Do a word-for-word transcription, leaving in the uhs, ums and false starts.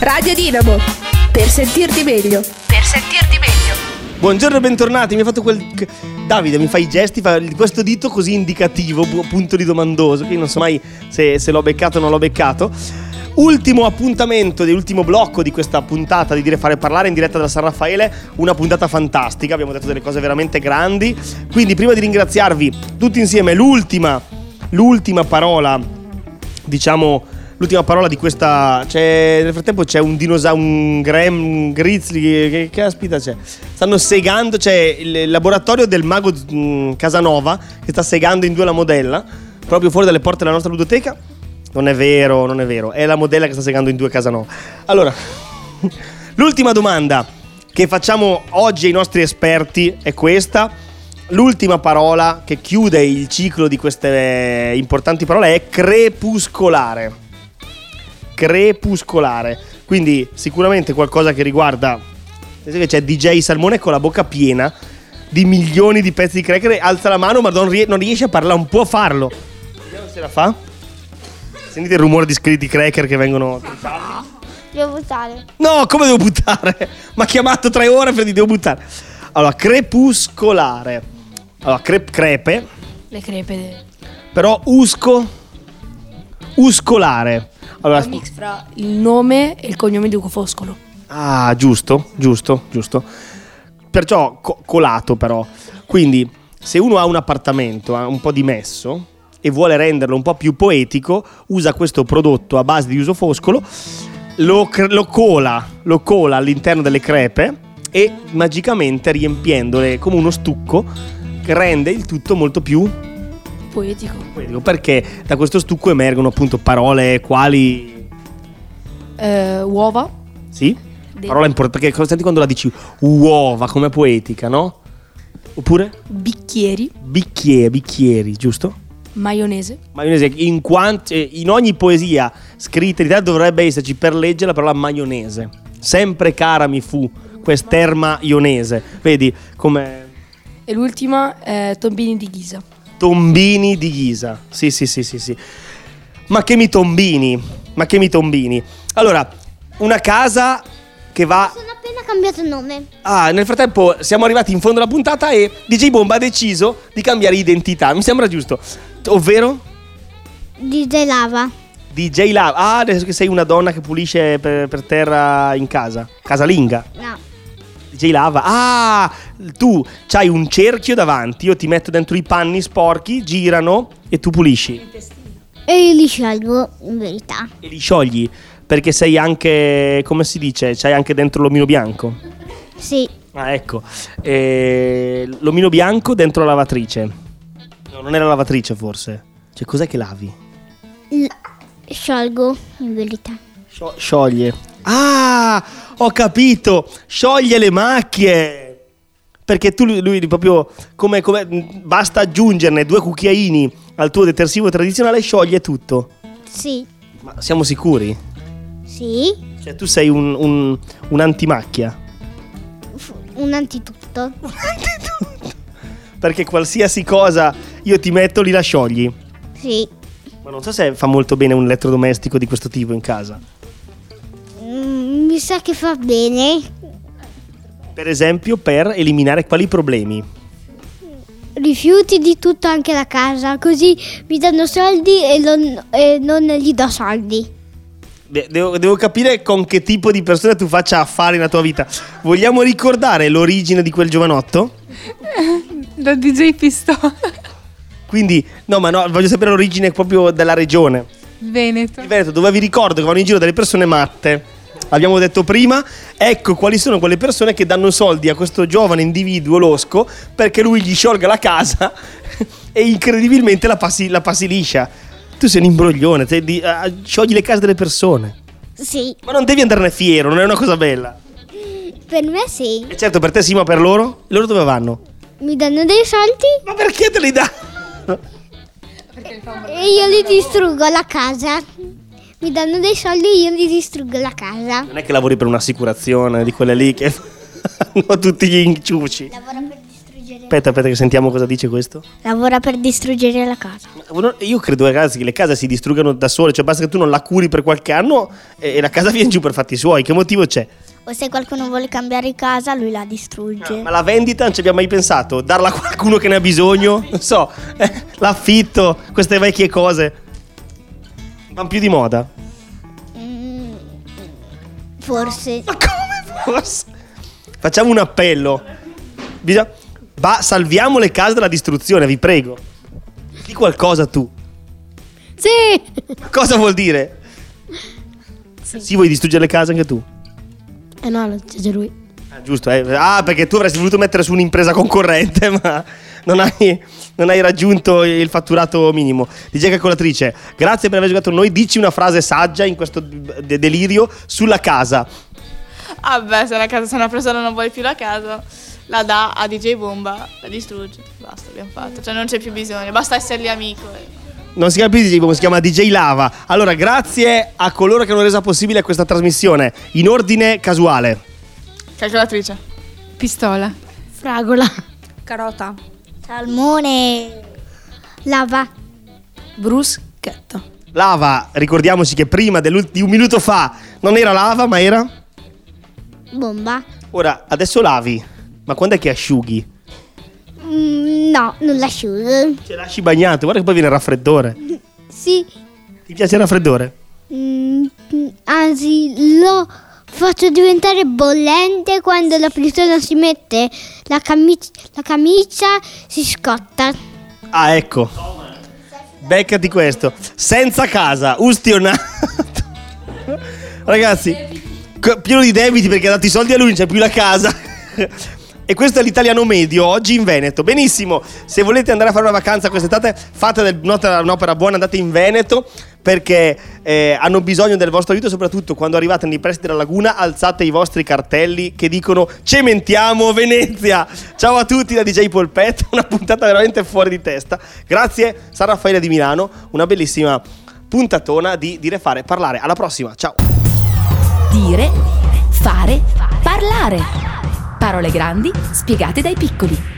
Radio Dinamo. Per sentirti meglio. Per sentirti meglio. Buongiorno e bentornati. Mi ha fatto quel... Davide mi fa i gesti, fa questo dito così indicativo, punto di domandoso, che io non so mai se, se l'ho beccato o non l'ho beccato. Ultimo appuntamento, l'ultimo blocco di questa puntata di Dire Fare Parlare in diretta da San Raffaele. Una puntata fantastica, abbiamo detto delle cose veramente grandi. Quindi prima di ringraziarvi tutti insieme, l'ultima L'ultima parola, diciamo l'ultima parola di questa, c'è, nel frattempo c'è un dinosauro, un grem, un grizzly, che, che caspita c'è? Stanno segando, c'è il laboratorio del mago mh, Casanova che sta segando in due la modella, proprio fuori dalle porte della nostra ludoteca. Non è vero, non è vero, è la modella che sta segando in due Casanova. Allora, l'ultima domanda che facciamo oggi ai nostri esperti è questa. L'ultima parola che chiude il ciclo di queste importanti parole è crepuscolare. Crepuscolare. Quindi sicuramente qualcosa che riguarda, c'è D J Salmone con la bocca piena di milioni di pezzi di cracker, alza la mano ma non, ries- non riesce a parlare, non può farlo. Vediamo se la fa. Sentite il rumore di scritti cracker che vengono buttati. Devo buttare. No, come devo buttare? Mi ha chiamato tre ore per dire devo buttare. Allora, crepuscolare. Allora, crep- crepe. Le crepe. Però usco. Uscolare. Allora, È un mix fra il nome e il cognome di Ugo Foscolo. Ah, giusto, giusto, giusto. Perciò co- colato però. Quindi, se uno ha un appartamento ha un po' dimesso e vuole renderlo un po' più poetico, usa questo prodotto a base di uso foscolo, lo, cr- lo cola, lo cola all'interno delle crepe e magicamente riempiendole come uno stucco che rende il tutto molto più Poetico. poetico, perché da questo stucco emergono appunto parole quali Eh, uova. sì? De- Parola importante, perché senti quando la dici uova, come poetica, no? Oppure Bicchieri. bicchieri, bicchieri, giusto? Maionese. Maionese, in, quant- in ogni poesia scritta in Italia dovrebbe esserci per legge la parola maionese. Sempre cara mi fu quest'erma ionese. Vedi come... E l'ultima è tombini di Ghisa. Tombini di Ghisa. Sì, sì, sì, sì, sì. Ma che mi tombini? Ma che mi tombini? Allora, una casa che va... Sono appena cambiato nome. Ah, nel frattempo siamo arrivati in fondo alla puntata e D J Bomba ha deciso di cambiare identità. Mi sembra giusto. Ovvero? D J Lava. D J Lava. Ah, adesso che sei una donna che pulisce per, per terra in casa. Casalinga. No. D J Lava. Ah, tu c'hai un cerchio davanti, io ti metto dentro i panni sporchi, girano e tu pulisci. E io li sciolgo, in verità. E li sciogli, perché sei anche, come si dice, c'hai anche dentro l'omino bianco. Sì. Ah, ecco. E l'omino bianco dentro la lavatrice. No, non è la lavatrice forse. Cioè, cos'è che lavi? L- sciolgo, in verità. Scio- scioglie. Ah, ho capito. Scioglie le macchie. Perché tu lui, lui proprio come, come basta aggiungerne due cucchiaini al tuo detersivo tradizionale, scioglie tutto. Sì. Ma siamo sicuri? Sì. Cioè tu sei un, un, un antimacchia. F- un antitutto. Perché qualsiasi cosa io ti metto lì la sciogli. Sì. Ma non so se fa molto bene un elettrodomestico di questo tipo in casa. Mm, mi sa che fa bene. Per esempio per eliminare quali problemi? Rifiuti di tutto, anche la casa. Così mi danno soldi e non, e non gli do soldi. De- devo, devo capire con che tipo di persone tu faccia affari nella tua vita. Vogliamo ricordare l'origine di quel giovanotto? Da D J Pistola. Quindi, no, ma no, voglio sapere l'origine proprio della regione. Veneto. Il Veneto, dove vi ricordo che vanno in giro delle persone matte. Abbiamo detto prima, ecco quali sono quelle persone che danno soldi a questo giovane individuo losco perché lui gli sciolga la casa e incredibilmente la passi, la passi liscia. Tu sei un imbroglione, te, di, uh, sciogli le case delle persone. Sì. Ma non devi andarne fiero, non è una cosa bella. Per me sì. E certo, per te sì, ma per loro? Loro dove vanno? Mi danno dei soldi Ma perché te li dà? e io li distruggo la casa. Mi danno dei soldi e io li distruggo la casa. Non è che lavori per un'assicurazione di quelle lì che fanno tutti gli inciuci. Lavoro per distruggere Aspetta, aspetta che sentiamo cosa dice questo. Lavora per distruggere la casa. Io credo, ragazzi, che le case si distruggano da sole. Cioè basta che tu non la curi per qualche anno e, e la casa viene giù per fatti suoi. Che motivo c'è? O se qualcuno vuole cambiare casa, lui la distrugge. Ah, ma la vendita non ci abbiamo mai pensato? Darla a qualcuno che ne ha bisogno? Non so, eh, l'affitto, queste vecchie cose. Vanno più di moda? Mm, forse. Ma come forse? Facciamo un appello. Bisogna... Va, salviamo le case dalla distruzione, vi prego. Di qualcosa tu. Sì! Cosa vuol dire? Sì. Sì, vuoi distruggere le case anche tu? Eh no, lo dice lui. Ah, giusto, eh. Ah, perché tu avresti voluto mettere su un'impresa concorrente, ma non hai, non hai raggiunto il fatturato minimo. D J Calcolatrice, grazie per aver giocato con noi. Dici una frase saggia in questo de- delirio sulla casa. Ah beh, se la casa, se una persona non vuole più la casa, la dà a D J Bomba, la distrugge, basta, abbiamo fatto. Cioè non c'è più bisogno, basta essergli amico. E... Non si capisce D J Bomba, si chiama D J Lava. Allora, grazie a coloro che hanno reso possibile questa trasmissione. In ordine casuale. Calcolatrice. Pistola. Fragola. Carota. Salmone. Lava. Bruschetta. Lava, ricordiamoci che prima di un minuto fa non era lava, ma era... Bomba. Ora, adesso lavi, ma quando è che asciughi? Mm, no, non l'asciugo. Ce lasci bagnato, guarda che poi viene il raffreddore. Sì. Ti piace il raffreddore? Mm, anzi, lo faccio diventare bollente quando la persona si mette la, camic- la camicia, si scotta. Ah, ecco. Beccati questo. Senza casa, ustionato. Ragazzi, pieno di debiti perché ha dato i soldi a lui, non c'è più la casa. E questo è l'italiano medio oggi in Veneto. Benissimo, se volete andare a fare una vacanza quest'estate, fate del, un'opera, un'opera buona, andate in Veneto perché eh, hanno bisogno del vostro aiuto. Soprattutto quando arrivate nei pressi della laguna, alzate i vostri cartelli che dicono cementiamo Venezia. Ciao a tutti da D J Polpetto, una puntata veramente fuori di testa. Grazie San Raffaele di Milano, una bellissima puntatona di Dire Fare Parlare. Alla prossima, ciao. Dire, fare, parlare. Parole grandi spiegate dai piccoli.